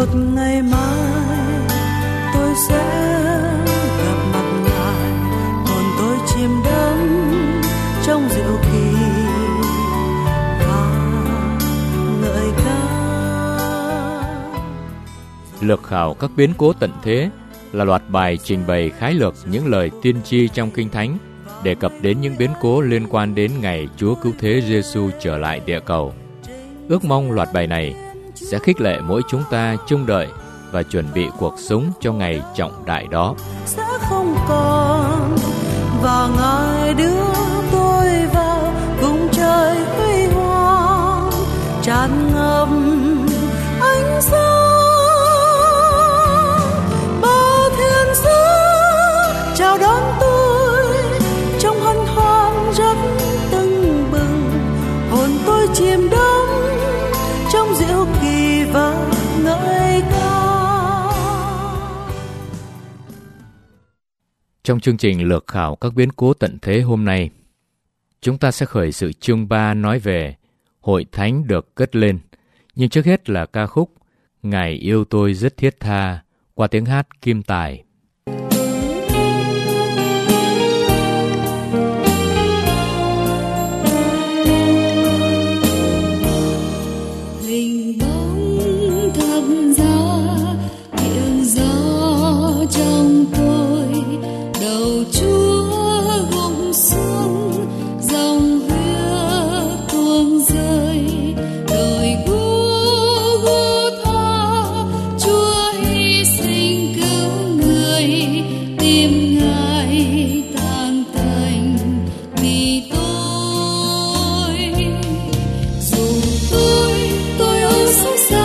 một ngày mai tôi sẽ gặp mặt Ngài, còn tôi chìm đắm trong diệu kỳ và ngợi ca. Lược khảo các biến cố tận thế là loạt bài trình bày khái lược những lời tiên tri trong Kinh Thánh đề cập đến những biến cố liên quan đến ngày Chúa Cứu Thế Giêsu trở lại địa cầu. Ước mong loạt bài này sẽ khích lệ mỗi chúng ta trông đợi và chuẩn bị cuộc sống cho ngày trọng đại đó. Sẽ không còn và Ngài đưa tôi vào vùng trời huy hoàng tràn ngập ánh sáng. Bao thiên sứ chào đón tôi trong hân hoan rất tưng bừng, hồn tôi chìm đắm trong diệu kỳ và ngợi ca. Trong chương trình lược khảo các biến cố tận thế hôm nay, chúng ta sẽ khởi sự chương 3 nói về hội thánh được cất lên. Nhưng trước hết là ca khúc Ngài yêu tôi rất thiết tha qua tiếng hát Kim Tài. Hình bóng thập giá hiện rõ trong tôi, đầu Chúa gục xuống, dòng huyết tuôn rơi, đời Golgotha, Chúa hy sinh cứu người, tìm Ngài tan tành vì tôi. Dù tôi âu sóng xa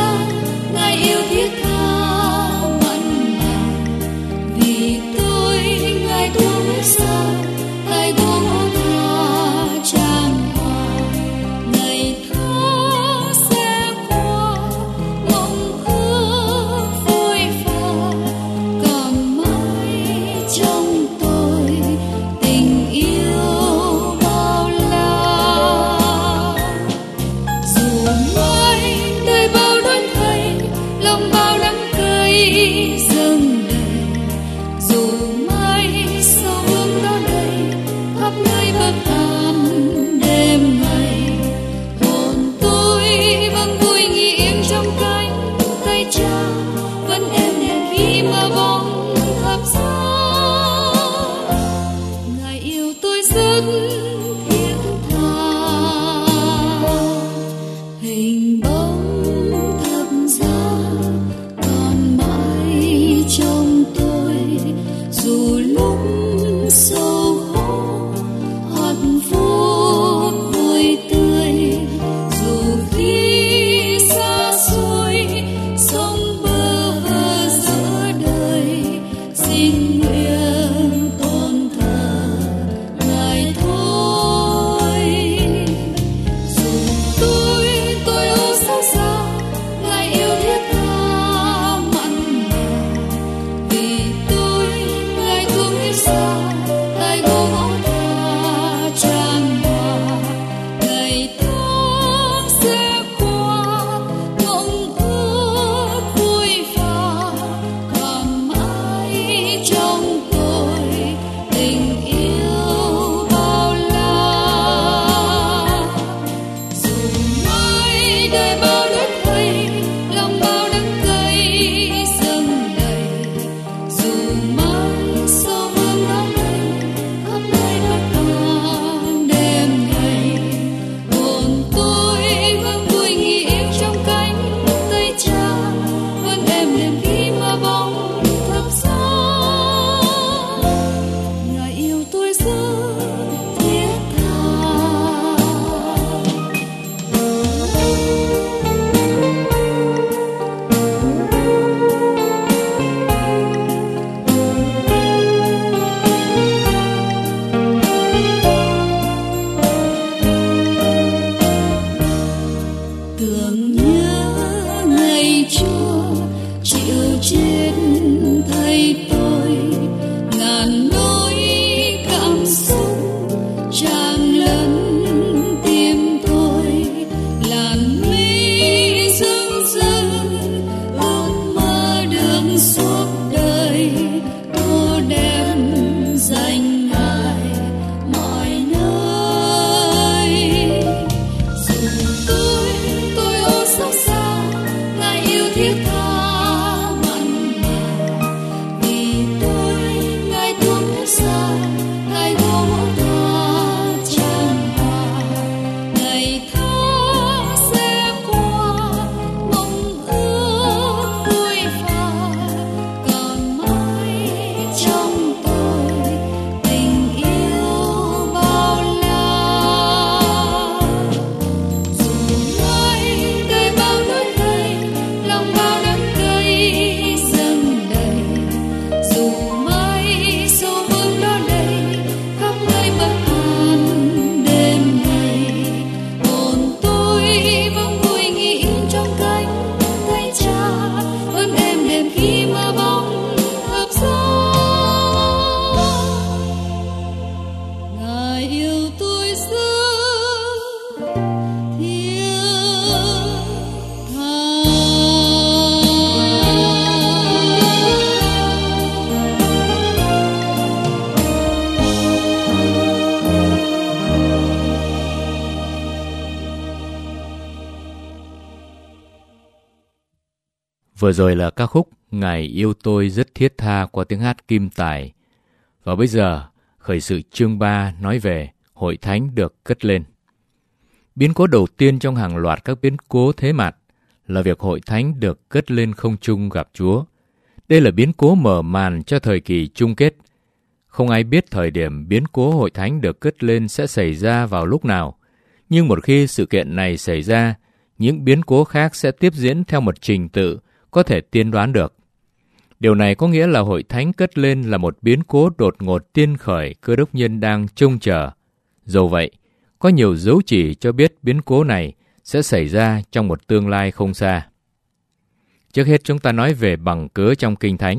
Vừa rồi là ca khúc Ngài yêu tôi rất thiết tha qua tiếng hát Kim Tài. Và bây giờ, khởi sự chương 3 nói về hội thánh được cất lên. Biến cố đầu tiên trong hàng loạt các biến cố thế mặt là việc hội thánh được cất lên không trung gặp Chúa. Đây là biến cố mở màn cho thời kỳ chung kết. Không ai biết thời điểm biến cố hội thánh được cất lên sẽ xảy ra vào lúc nào. Nhưng một khi sự kiện này xảy ra, những biến cố khác sẽ tiếp diễn theo một trình tự có thể tiên đoán được. Điều này có nghĩa là hội thánh cất lên là một biến cố đột ngột tiên khởi Cơ Đốc nhân đang trông chờ. Dẫu vậy, có nhiều dấu chỉ cho biết biến cố này sẽ xảy ra trong một tương lai không xa. Trước hết chúng ta nói về bằng cớ trong Kinh Thánh.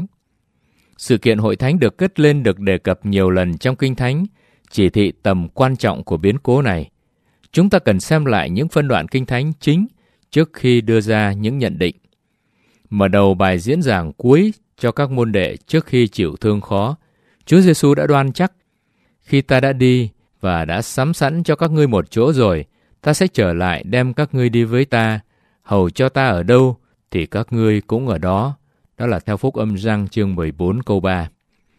Sự kiện hội thánh được cất lên được đề cập nhiều lần trong Kinh Thánh, chỉ thị tầm quan trọng của biến cố này. Chúng ta cần xem lại những phân đoạn Kinh Thánh chính trước khi đưa ra những nhận định. Mở đầu bài diễn giảng cuối cho các môn đệ trước khi chịu thương khó, Chúa Giêsu đã đoan chắc: khi ta đã đi và đã sắm sẵn cho các ngươi một chỗ rồi, ta sẽ trở lại đem các ngươi đi với ta, hầu cho ta ở đâu thì các ngươi cũng ở đó. Đó là theo Phúc Âm Giăng chương 14 câu 3.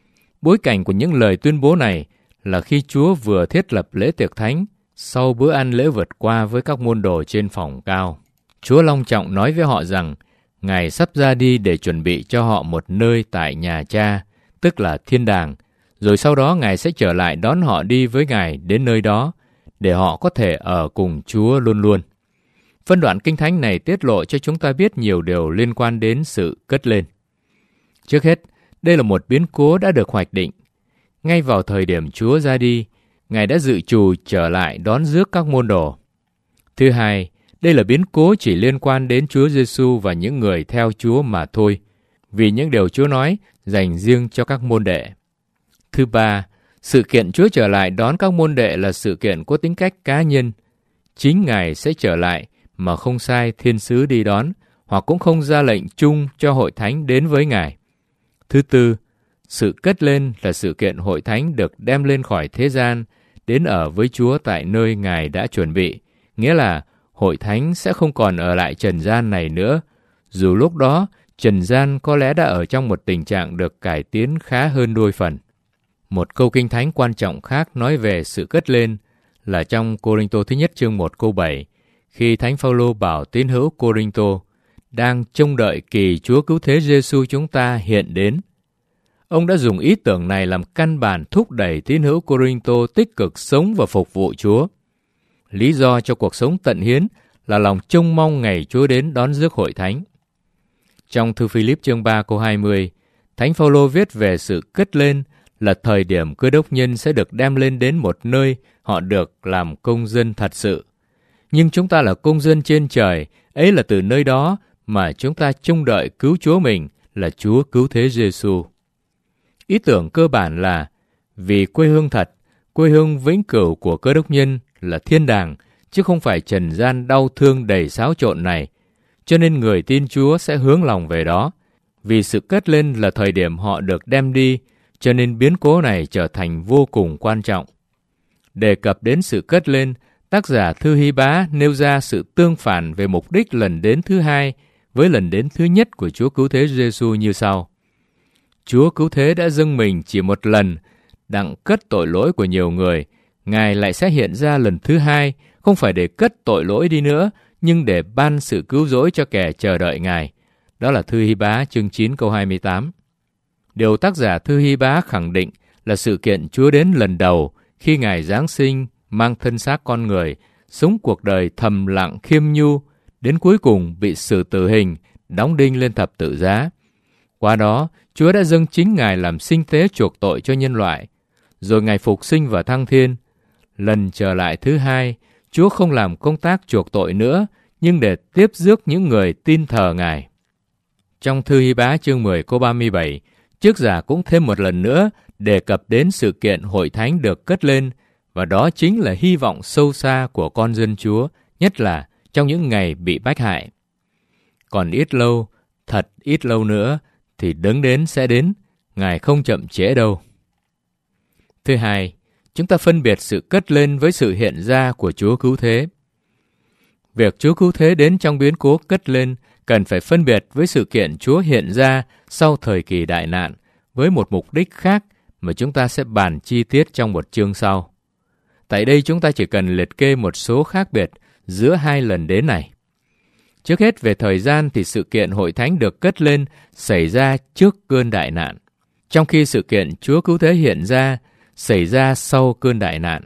Bối cảnh của những lời tuyên bố này là khi Chúa vừa thiết lập lễ tiệc thánh sau bữa ăn lễ vượt qua với các môn đồ trên phòng cao. Chúa long trọng nói với họ rằng Ngài sắp ra đi để chuẩn bị cho họ một nơi tại nhà Cha, tức là thiên đàng, rồi sau đó Ngài sẽ trở lại đón họ đi với Ngài đến nơi đó, để họ có thể ở cùng Chúa luôn luôn. Phân đoạn Kinh Thánh này tiết lộ cho chúng ta biết nhiều điều liên quan đến sự cất lên. Trước hết, đây là một biến cố đã được hoạch định. Ngay vào thời điểm Chúa ra đi, Ngài đã dự trù trở lại đón rước các môn đồ. Thứ hai, đây là biến cố chỉ liên quan đến Chúa Giêsu và những người theo Chúa mà thôi, vì những điều Chúa nói dành riêng cho các môn đệ. Thứ ba, sự kiện Chúa trở lại đón các môn đệ là sự kiện có tính cách cá nhân. Chính Ngài sẽ trở lại mà không sai thiên sứ đi đón, hoặc cũng không ra lệnh chung cho hội thánh đến với Ngài. Thứ tư, sự cất lên là sự kiện hội thánh được đem lên khỏi thế gian, đến ở với Chúa tại nơi Ngài đã chuẩn bị, nghĩa là hội thánh sẽ không còn ở lại trần gian này nữa, dù lúc đó trần gian có lẽ đã ở trong một tình trạng được cải tiến khá hơn đôi phần. Một câu Kinh Thánh quan trọng khác nói về sự cất lên là trong Cô-rinh-tô thứ nhất chương 1 câu 7, khi Thánh Phao-lô bảo tín hữu Cô-rinh-tô đang trông đợi kỳ Chúa Cứu Thế Giêsu chúng ta hiện đến. Ông đã dùng ý tưởng này làm căn bản thúc đẩy tín hữu Cô-rinh-tô tích cực sống và phục vụ Chúa. Lý do cho cuộc sống tận hiến là lòng trông mong ngày Chúa đến đón rước hội thánh. Trong thư Phi-líp chương 3 câu 20, Thánh Phao-lô viết về sự cất lên là thời điểm Cơ Đốc nhân sẽ được đem lên đến một nơi họ được làm công dân thật sự. Nhưng chúng ta là công dân trên trời, ấy là từ nơi đó mà chúng ta trông đợi cứu Chúa mình là Chúa Cứu Thế Giêsu. Ý tưởng cơ bản là vì quê hương thật, quê hương vĩnh cửu của Cơ Đốc nhân là thiên đàng, chứ không phải trần gian đau thương đầy xáo trộn này, cho nên người tin Chúa sẽ hướng lòng về đó. Vì sự cất lên là thời điểm họ được đem đi, cho nên biến cố này trở thành vô cùng quan trọng. Đề cập đến sự cất lên, tác giả thư Hy Bá nêu ra sự tương phản về mục đích lần đến thứ hai với lần đến thứ nhất của Chúa Cứu Thế Giêsu như sau. Chúa Cứu Thế đã dâng mình chỉ một lần, đặng cất tội lỗi của nhiều người. Ngài lại sẽ hiện ra lần thứ hai, không phải để cất tội lỗi đi nữa, nhưng để ban sự cứu rỗi cho kẻ chờ đợi Ngài. Đó là thư Hy Bá chương 9 câu 28. Điều tác giả thư Hy Bá khẳng định là sự kiện Chúa đến lần đầu khi Ngài Giáng sinh mang thân xác con người, sống cuộc đời thầm lặng khiêm nhu, đến cuối cùng bị xử tử hình, đóng đinh lên thập tự giá. Qua đó, Chúa đã dâng chính Ngài làm sinh tế chuộc tội cho nhân loại, rồi Ngài phục sinh và thăng thiên. Lần trở lại thứ hai, Chúa không làm công tác chuộc tội nữa, nhưng để tiếp rước những người tin thờ Ngài. Trong thư Hy Bá chương 10 câu 37, Chức giả cũng thêm một lần nữa đề cập đến sự kiện hội thánh được cất lên, và đó chính là hy vọng sâu xa của con dân Chúa, nhất là trong những ngày bị bách hại. Còn ít lâu, thật ít lâu nữa, thì đấng đến sẽ đến, Ngài không chậm trễ đâu. Thứ hai, chúng ta phân biệt sự cất lên với sự hiện ra của Chúa Cứu Thế. Việc Chúa Cứu Thế đến trong biến cố cất lên cần phải phân biệt với sự kiện Chúa hiện ra sau thời kỳ đại nạn với một mục đích khác mà chúng ta sẽ bàn chi tiết trong một chương sau. Tại đây chúng ta chỉ cần liệt kê một số khác biệt giữa hai lần đến này. Trước hết về thời gian thì sự kiện hội thánh được cất lên xảy ra trước cơn đại nạn, trong khi sự kiện Chúa Cứu Thế hiện ra xảy ra sau cơn đại nạn.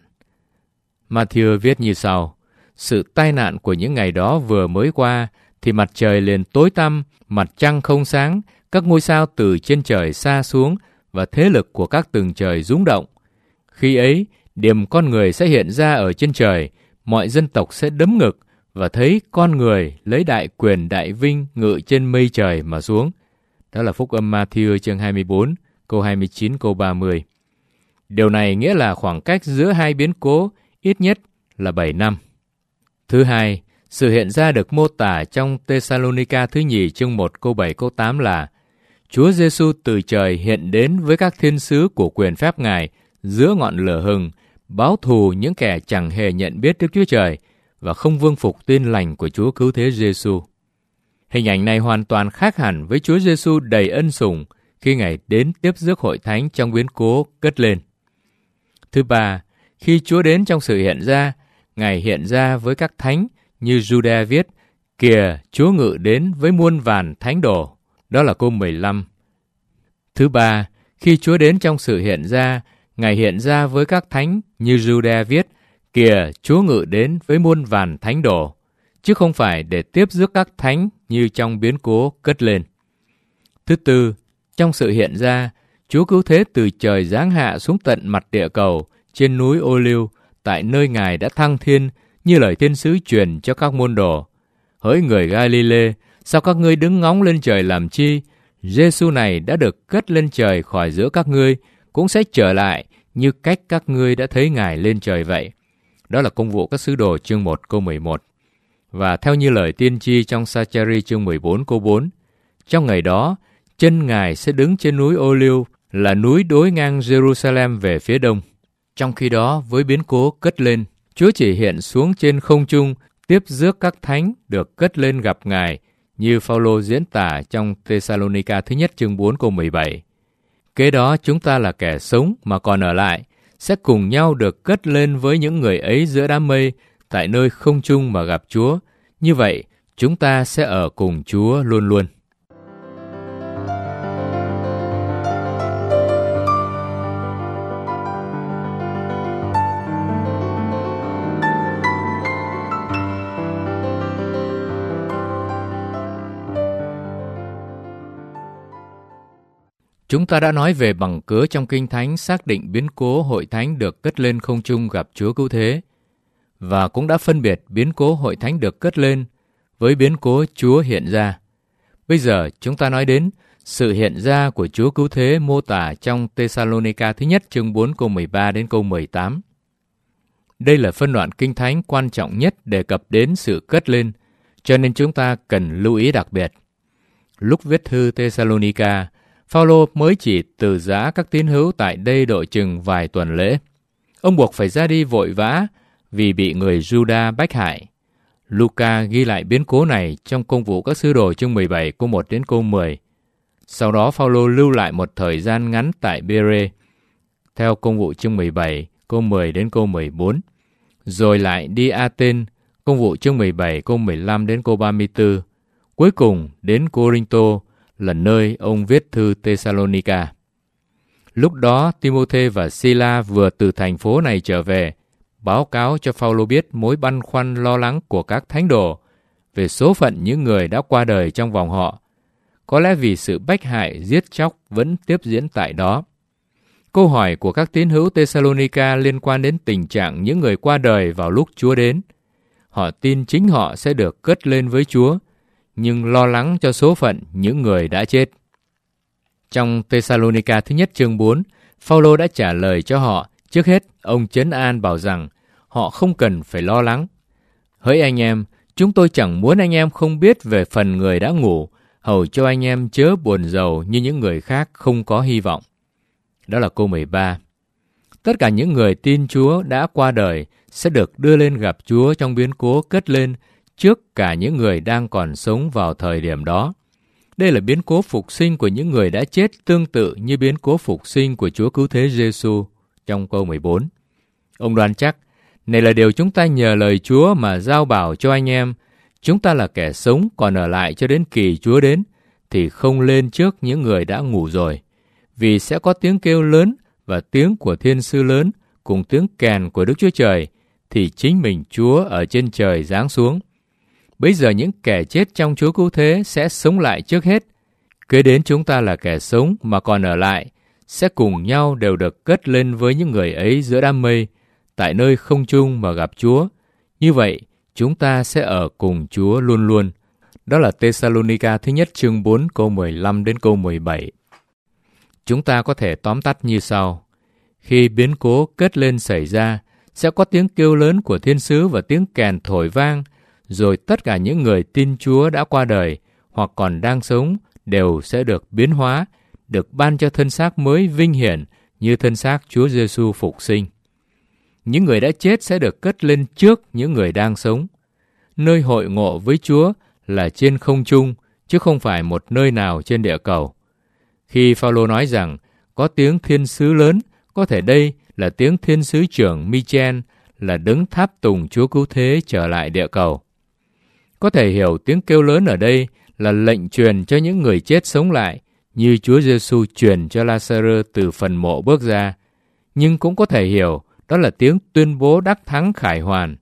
Matthew viết như sau: sự tai nạn của những ngày đó vừa mới qua thì mặt trời liền tối tăm, mặt trăng không sáng, các ngôi sao từ trên trời sa xuống và thế lực của các tầng trời rung động. Khi ấy, điểm con người sẽ hiện ra ở trên trời, mọi dân tộc sẽ đấm ngực và thấy con người lấy đại quyền đại vinh ngự trên mây trời mà xuống. Đó là Phúc âm Matthew chương 24, câu 29, câu 30. Điều này nghĩa là khoảng cách giữa hai biến cố ít nhất là 7 năm. Thứ hai, sự hiện ra được mô tả trong Thessalonica thứ nhì chương 1 câu 7 câu 8 là Chúa Giêsu từ trời hiện đến với các thiên sứ của quyền phép Ngài giữa ngọn lửa hừng, báo thù những kẻ chẳng hề nhận biết Đức Chúa Trời và không vâng phục tin lành của Chúa Cứu Thế Giêsu. Hình ảnh này hoàn toàn khác hẳn với Chúa Giêsu đầy ân sủng khi Ngài đến tiếp rước hội thánh trong biến cố cất lên. Thứ ba, khi Chúa đến trong sự hiện ra, Ngài hiện ra với các thánh như Jude viết, kìa Chúa ngự đến với muôn vàn thánh đồ. Đó là câu 15. Thứ ba, khi Chúa đến trong sự hiện ra, Ngài hiện ra với các thánh như Jude viết, kìa Chúa ngự đến với muôn vàn thánh đồ, chứ không phải để tiếp rước các thánh như trong biến cố cất lên. Thứ tư, trong sự hiện ra, Chúa Cứu Thế từ trời giáng hạ xuống tận mặt địa cầu, trên núi Ô Liu, tại nơi Ngài đã thăng thiên, như lời thiên sứ truyền cho các môn đồ. Hỡi người Galile, sao các ngươi đứng ngóng lên trời làm chi? Giêsu này đã được cất lên trời khỏi giữa các ngươi, cũng sẽ trở lại như cách các ngươi đã thấy Ngài lên trời vậy. Đó là Công vụ các sứ đồ chương 1 câu 11. Và theo như lời tiên tri trong Sa-cha-ri chương 14 câu 4, trong ngày đó, chân Ngài sẽ đứng trên núi Ô Liu, là núi đối ngang Jerusalem về phía đông. Trong khi đó, với biến cố cất lên, Chúa chỉ hiện xuống trên không trung, tiếp rước các thánh được cất lên gặp Ngài, như Phao-lô diễn tả trong Thessalonica thứ nhất chương 4 câu 17. Kế đó chúng ta là kẻ sống mà còn ở lại, sẽ cùng nhau được cất lên với những người ấy giữa đám mây, tại nơi không trung mà gặp Chúa. Như vậy, chúng ta sẽ ở cùng Chúa luôn luôn. Chúng ta đã nói về bằng cớ trong Kinh Thánh xác định biến cố hội thánh được cất lên không trung gặp Chúa Cứu Thế, và cũng đã phân biệt biến cố hội thánh được cất lên với biến cố Chúa hiện ra. Bây giờ chúng ta nói đến sự hiện ra của Chúa Cứu Thế mô tả trong Thessalonica thứ nhất chương 4 câu 13 đến câu 18. Đây là phân đoạn Kinh Thánh quan trọng nhất đề cập đến sự cất lên, cho nên chúng ta cần lưu ý đặc biệt. Lúc viết thư Thessalonica, Phao-lô mới chỉ từ giã các tín hữu tại đây độ chừng vài tuần lễ. Ông buộc phải ra đi vội vã vì bị người Juda bách hại. Luca ghi lại biến cố này trong Công vụ các sứ đồ chương 17 câu 1 đến câu 10. Sau đó Phao-lô lưu lại một thời gian ngắn tại Bê-rê, theo Công vụ chương 17 câu 10 đến câu 14. Rồi lại đi A-tên, Công vụ chương 17 câu 15 đến câu 34. Cuối cùng đến Cô-rinh-tô, là nơi ông viết thư Thessalonica. Lúc đó, Timôthê và Sila vừa từ thành phố này trở về, báo cáo cho Phao-lô biết mối băn khoăn lo lắng của các thánh đồ về số phận những người đã qua đời trong vòng họ. Có lẽ vì sự bách hại, giết chóc vẫn tiếp diễn tại đó. Câu hỏi của các tín hữu Thessalonica liên quan đến tình trạng những người qua đời vào lúc Chúa đến. Họ tin chính họ sẽ được cất lên với Chúa, nhưng lo lắng cho số phận những người đã chết. Trong Thessalonica thứ nhất chương 4, Phao-lô đã trả lời cho họ. Trước hết, ông trấn an bảo rằng họ không cần phải lo lắng. Hỡi anh em, chúng tôi chẳng muốn anh em không biết về phần người đã ngủ, hầu cho anh em chớ buồn rầu như những người khác không có hy vọng. Đó là câu 13. Tất cả những người tin Chúa đã qua đời sẽ được đưa lên gặp Chúa trong biến cố cất lên, trước cả những người đang còn sống vào thời điểm đó. Đây là biến cố phục sinh của những người đã chết, tương tự như biến cố phục sinh của Chúa Cứu Thế Giêsu trong câu 14. Ông đoán chắc, này là điều chúng ta nhờ lời Chúa mà giao bảo cho anh em. Chúng ta là kẻ sống còn ở lại cho đến kỳ Chúa đến, thì không lên trước những người đã ngủ rồi. Vì sẽ có tiếng kêu lớn và tiếng của thiên sứ lớn, cùng tiếng kèn của Đức Chúa Trời, thì chính mình Chúa ở trên trời giáng xuống. Bây giờ những kẻ chết trong Chúa Cứu Thế sẽ sống lại trước hết. Kế đến chúng ta là kẻ sống mà còn ở lại, sẽ cùng nhau đều được cất lên với những người ấy giữa đám mây, tại nơi không trung mà gặp Chúa. Như vậy, chúng ta sẽ ở cùng Chúa luôn luôn. Đó là Tê-sa-lô-ni-ca thứ nhất chương 4 câu 15 đến câu 17. Chúng ta có thể tóm tắt như sau. Khi biến cố cất lên xảy ra, sẽ có tiếng kêu lớn của thiên sứ và tiếng kèn thổi vang, rồi tất cả những người tin Chúa đã qua đời hoặc còn đang sống đều sẽ được biến hóa, được ban cho thân xác mới vinh hiển như thân xác Chúa Giêsu phục sinh. Những người đã chết sẽ được cất lên trước những người đang sống. Nơi hội ngộ với Chúa là trên không trung, chứ không phải một nơi nào trên địa cầu. Khi Phao-lô nói rằng có tiếng thiên sứ lớn, có thể đây là tiếng thiên sứ trưởng Michael, là đấng tháp tùng Chúa Cứu Thế trở lại địa cầu. Có thể hiểu tiếng kêu lớn ở đây là lệnh truyền cho những người chết sống lại, như Chúa Giêsu truyền cho La-sa-rơ từ phần mộ bước ra. Nhưng cũng có thể hiểu đó là tiếng tuyên bố đắc thắng khải hoàn.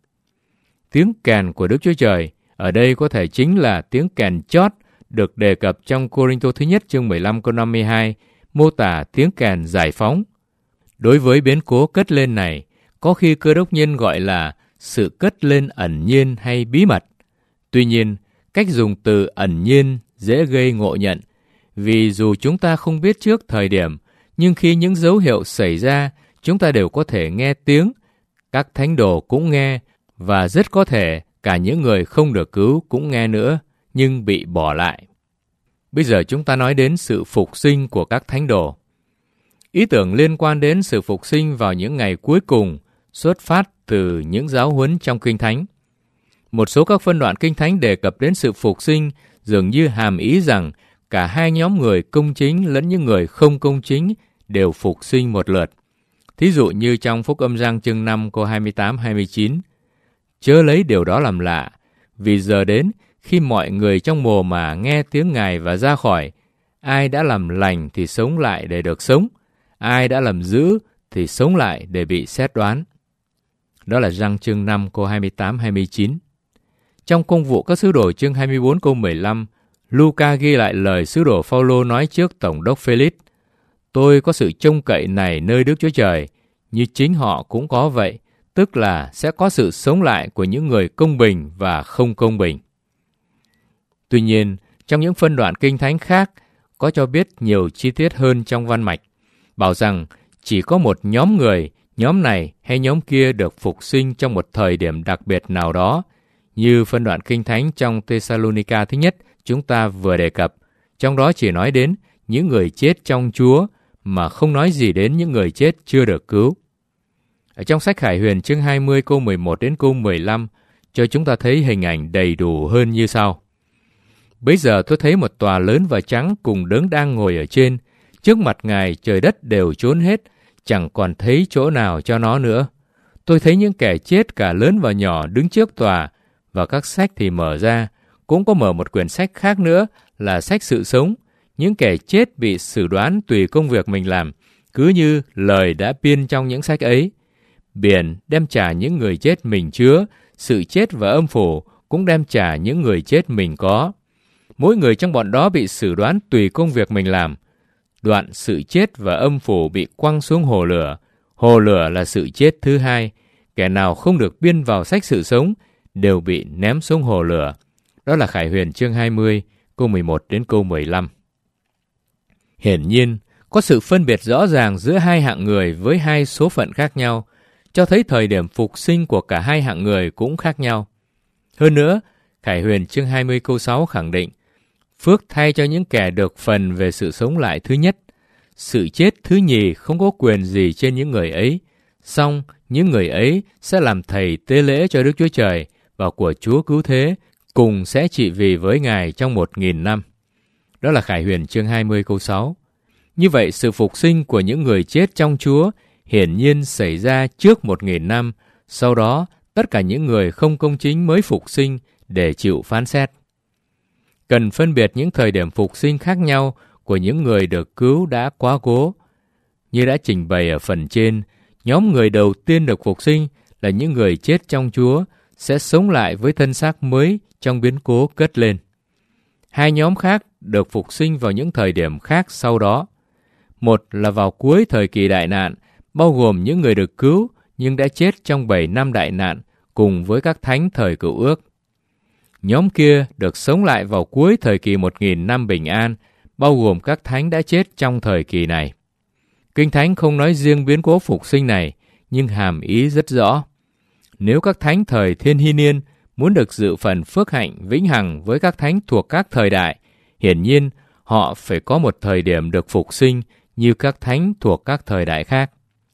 Tiếng kèn của Đức Chúa Trời ở đây có thể chính là tiếng kèn chót được đề cập trong Cô-rinh-tô thứ nhất chương 15 câu 52, mô tả tiếng kèn giải phóng. Đối với biến cố cất lên này, có khi Cơ Đốc nhân gọi là sự cất lên ẩn nhiên hay bí mật. Tuy nhiên, cách dùng từ ẩn nhiên dễ gây ngộ nhận, vì dù chúng ta không biết trước thời điểm, nhưng khi những dấu hiệu xảy ra, chúng ta đều có thể nghe tiếng, các thánh đồ cũng nghe, và rất có thể cả những người không được cứu cũng nghe nữa, nhưng bị bỏ lại. Bây giờ chúng ta nói đến sự phục sinh của các thánh đồ. Ý tưởng liên quan đến sự phục sinh vào những ngày cuối cùng xuất phát từ những giáo huấn trong Kinh Thánh. Một số các phân đoạn Kinh Thánh đề cập đến sự phục sinh dường như hàm ý rằng cả hai nhóm người công chính lẫn những người không công chính đều phục sinh một lượt. Thí dụ như trong Phúc Âm Giăng chương 5 câu 28-29. Chớ lấy điều đó làm lạ, vì giờ đến khi mọi người trong mồ mà nghe tiếng Ngài và ra khỏi, ai đã làm lành thì sống lại để được sống, ai đã làm dữ thì sống lại để bị xét đoán. Đó là Giăng chương 5 câu 28-29. Trong Công vụ các sứ đồ chương 24 câu 15, Luca ghi lại lời sứ đồ Phao-lô nói trước Tổng đốc Phê-lix: Tôi có sự trông cậy này nơi Đức Chúa Trời, như chính họ cũng có vậy, tức là sẽ có sự sống lại của những người công bình và không công bình. Tuy nhiên, trong những phân đoạn Kinh Thánh khác có cho biết nhiều chi tiết hơn trong văn mạch, bảo rằng chỉ có một nhóm người, nhóm này hay nhóm kia được phục sinh trong một thời điểm đặc biệt nào đó, như phân đoạn Kinh Thánh trong Tê-sa-lô-ni-ca thứ nhất chúng ta vừa đề cập, trong đó chỉ nói đến những người chết trong Chúa mà không nói gì đến những người chết chưa được cứu. Ở trong sách Khải Huyền chương 20 câu 11 đến câu 15 cho chúng ta thấy hình ảnh đầy đủ hơn như sau. Bấy giờ tôi thấy một tòa lớn và trắng cùng đấng đang ngồi ở trên, trước mặt Ngài trời đất đều trốn hết, chẳng còn thấy chỗ nào cho nó nữa. Tôi thấy những kẻ chết cả lớn và nhỏ đứng trước tòa, và các sách thì mở ra, cũng có mở một quyển sách khác nữa là sách sự sống. Những kẻ chết bị xử đoán tùy công việc mình làm, cứ như lời đã biên trong những sách ấy. Biển đem trả những người chết mình chứa, sự chết và âm phủ cũng đem trả những người chết mình có. Mỗi người trong bọn đó bị xử đoán tùy công việc mình làm. Đoạn sự chết và âm phủ bị quăng xuống hồ lửa. Hồ lửa là sự chết thứ hai. Kẻ nào không được biên vào sách sự sống đều bị ném xuống hồ lửa. Đó là Khải Huyền chương 20, câu 11 đến câu 15. Hiển nhiên, có sự phân biệt rõ ràng giữa hai hạng người với hai số phận khác nhau, cho thấy thời điểm phục sinh của cả hai hạng người cũng khác nhau. Hơn nữa, Khải Huyền chương 20 câu 6 khẳng định, phước thay cho những kẻ được phần về sự sống lại thứ nhất. Sự chết thứ nhì không có quyền gì trên những người ấy, song những người ấy sẽ làm thầy tế lễ cho Đức Chúa Trời và của Chúa Cứu Thế cùng sẽ trị vì với Ngài trong 1000 năm. Đó là Khải Huyền chương 20 câu 6. Như vậy, sự phục sinh của những người chết trong Chúa hiển nhiên xảy ra trước 1000 năm, sau đó tất cả những người không công chính mới phục sinh để chịu phán xét. Cần phân biệt những thời điểm phục sinh khác nhau của những người được cứu đã quá cố. Như đã trình bày ở phần trên, nhóm người đầu tiên được phục sinh là những người chết trong Chúa sẽ sống lại với thân xác mới trong biến cố cất lên. Hai nhóm khác được phục sinh vào những thời điểm khác sau đó. Một là vào cuối thời kỳ đại nạn, bao gồm những người được cứu nhưng đã chết trong 7 năm đại nạn cùng với các thánh thời Cựu Ước. Nhóm kia được sống lại vào cuối thời kỳ 1000 năm bình an, bao gồm các thánh đã chết trong thời kỳ này. Kinh Thánh không nói riêng biến cố phục sinh này, nhưng hàm ý rất rõ. Nếu các thánh thời thiên hy niên muốn được dự phần phước hạnh vĩnh hằng với các thánh thuộc các thời đại, hiển nhiên họ phải có một thời điểm được phục sinh như các thánh thuộc các thời đại khác.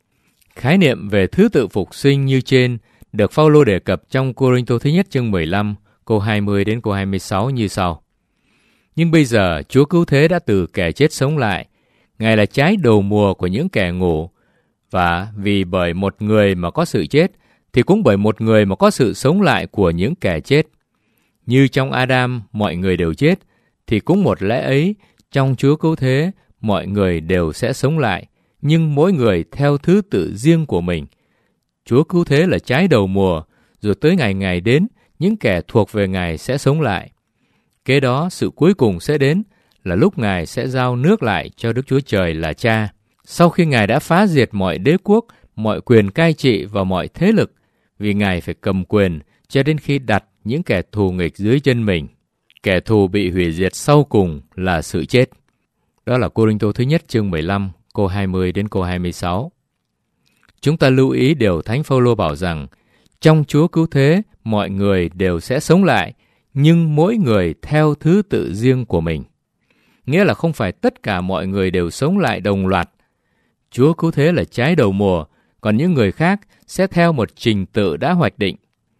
Khái niệm về thứ tự phục sinh như trên được Phaolô đề cập trong Cô-rinh-tô thứ nhất chương 15, câu 20 đến câu 26 như sau. Nhưng bây giờ Chúa Cứu Thế đã từ kẻ chết sống lại. Ngài là trái đầu mùa của những kẻ ngủ. Và vì bởi một người mà có sự chết, thì cũng bởi một người mà có sự sống lại của những kẻ chết. Như trong Adam mọi người đều chết, thì cũng một lẽ ấy, trong Chúa Cứu Thế mọi người đều sẽ sống lại, nhưng mỗi người theo thứ tự riêng của mình. Chúa Cứu Thế là trái đầu mùa, rồi tới ngày đến, những kẻ thuộc về Ngài sẽ sống lại. Kế đó sự cuối cùng sẽ đến là lúc Ngài sẽ giao nước lại cho Đức Chúa Trời là Cha. Sau khi Ngài đã phá diệt mọi đế quốc, mọi quyền cai trị và mọi thế lực, vì Ngài phải cầm quyền cho đến khi đặt những kẻ thù nghịch dưới chân mình. Kẻ thù bị hủy diệt sau cùng là sự chết. Đó là Cô-rinh-tô thứ nhất chương 15, câu 20 đến câu 26. Chúng ta lưu ý điều Thánh Phaolô bảo rằng, trong Chúa Cứu Thế, mọi người đều sẽ sống lại, nhưng mỗi người theo thứ tự riêng của mình. Nghĩa là không phải tất cả mọi người đều sống lại đồng loạt. Chúa Cứu Thế là trái đầu mùa, còn những người khác sẽ theo một trình tự đã hoạch định.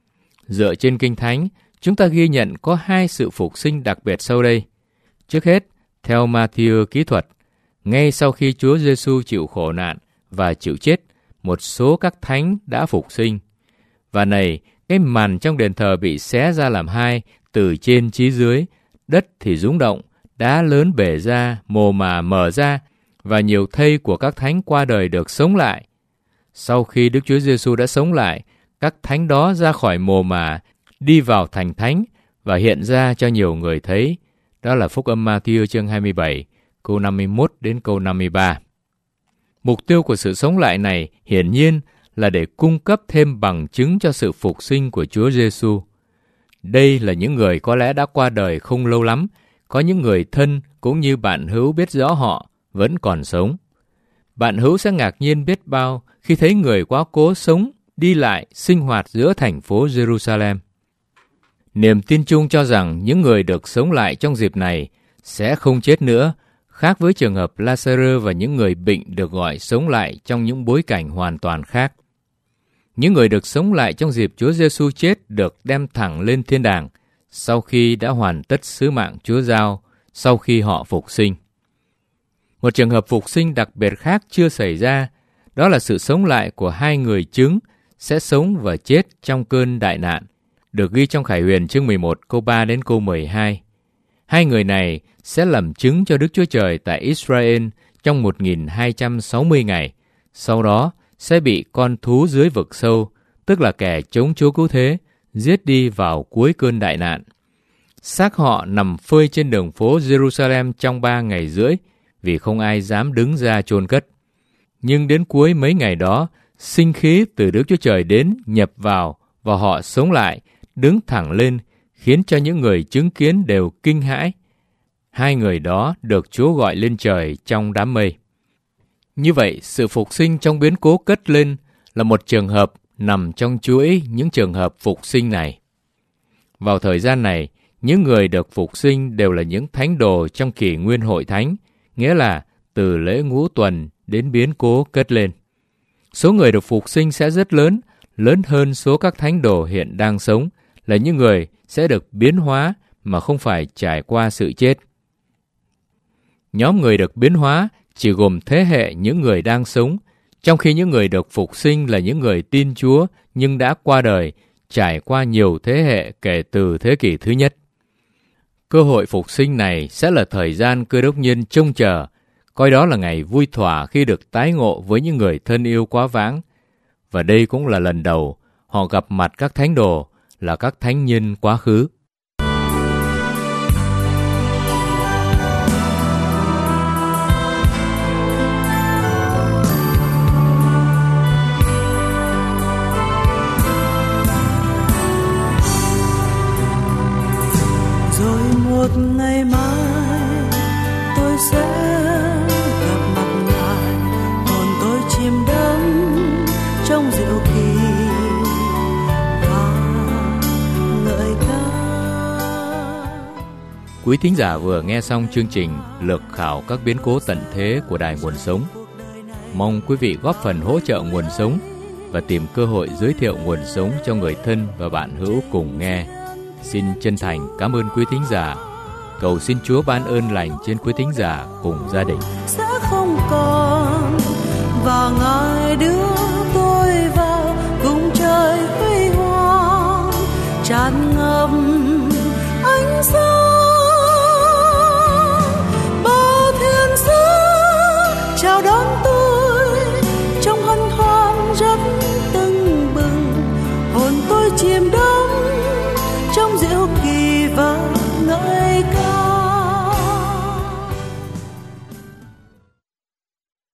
Dựa trên Kinh Thánh, chúng ta ghi nhận có hai sự phục sinh đặc biệt sau đây. Trước hết, theo Ma-thi-ơ ký thuật, ngay sau khi Chúa Giêsu chịu khổ nạn và chịu chết, một số các thánh đã phục sinh. Và này, cái màn trong đền thờ bị xé ra làm hai, từ trên chí dưới, đất thì rung động, đá lớn bể ra, mồ mả mở ra, và nhiều thây của các thánh qua đời được sống lại. Sau khi Đức Chúa Giêsu đã sống lại, các thánh đó ra khỏi mồ mả, đi vào thành thánh và hiện ra cho nhiều người thấy. Đó là Phúc âm Ma-thi-ơ chương 27, câu 51 đến câu 53. Mục tiêu của sự sống lại này hiển nhiên là để cung cấp thêm bằng chứng cho sự phục sinh của Chúa Giêsu. Đây là những người có lẽ đã qua đời không lâu lắm, có những người thân cũng như bạn hữu biết rõ họ vẫn còn sống. Bạn hữu sẽ ngạc nhiên biết bao khi thấy người quá cố sống, đi lại, sinh hoạt giữa thành phố Jerusalem. Niềm tin chung cho rằng những người được sống lại trong dịp này sẽ không chết nữa, khác với trường hợp Lazarơ và những người bệnh được gọi sống lại trong những bối cảnh hoàn toàn khác. Những người được sống lại trong dịp Chúa Giêsu chết được đem thẳng lên thiên đàng sau khi đã hoàn tất sứ mạng Chúa giao, sau khi họ phục sinh. Một trường hợp phục sinh đặc biệt khác chưa xảy ra, đó là sự sống lại của hai người chứng sẽ sống và chết trong cơn đại nạn, được ghi trong Khải Huyền chương 11 câu 3 đến câu 12. Hai người này sẽ làm chứng cho Đức Chúa Trời tại Israel trong 1260 ngày, sau đó sẽ bị con thú dưới vực sâu, tức là kẻ chống Chúa Cứu Thế, giết đi vào cuối cơn đại nạn. Xác họ nằm phơi trên đường phố Jerusalem trong 3 ngày rưỡi, vì không ai dám đứng ra chôn cất. Nhưng đến cuối mấy ngày đó, sinh khí từ Đức Chúa Trời đến nhập vào và họ sống lại, đứng thẳng lên, khiến cho những người chứng kiến đều kinh hãi. Hai người đó được Chúa gọi lên trời trong đám mây. Như vậy, sự phục sinh trong biến cố cất lên là một trường hợp nằm trong chuỗi những trường hợp phục sinh này. Vào thời gian này, những người được phục sinh đều là những thánh đồ trong kỷ nguyên hội thánh, nghĩa là từ lễ ngũ tuần đến biến cố cất lên. Số người được phục sinh sẽ rất lớn, lớn hơn số các thánh đồ hiện đang sống, là những người sẽ được biến hóa mà không phải trải qua sự chết. Nhóm người được biến hóa chỉ gồm thế hệ những người đang sống, trong khi những người được phục sinh là những người tin Chúa nhưng đã qua đời, trải qua nhiều thế hệ kể từ thế kỷ thứ nhất. Cơ hội phục sinh này sẽ là thời gian Cơ đốc nhân trông chờ, coi đó là ngày vui thỏa khi được tái ngộ với những người thân yêu quá vãng. Và đây cũng là lần đầu họ gặp mặt các thánh đồ, là các thánh nhân quá khứ. Rồi một ngày mai tôi sẽ gặp mặt Ngài, hồn tôi chìm đắm trong diệu kỳ và ngợi ca. Quý thính giả vừa nghe xong chương trình lược khảo các biến cố tận thế của Đài Nguồn Sống. Mong quý vị góp phần hỗ trợ Nguồn Sống và tìm cơ hội giới thiệu Nguồn Sống cho người thân và bạn hữu cùng nghe. Xin chân thành cảm ơn quý thính giả. Cầu xin Chúa ban ơn lành trên quý thính giả cùng gia đình. Sẽ không còn và Ngài đưa tôi vào cùng trời huy hoàng tràn ngập ánh sáng. Bao thiên sứ chào đón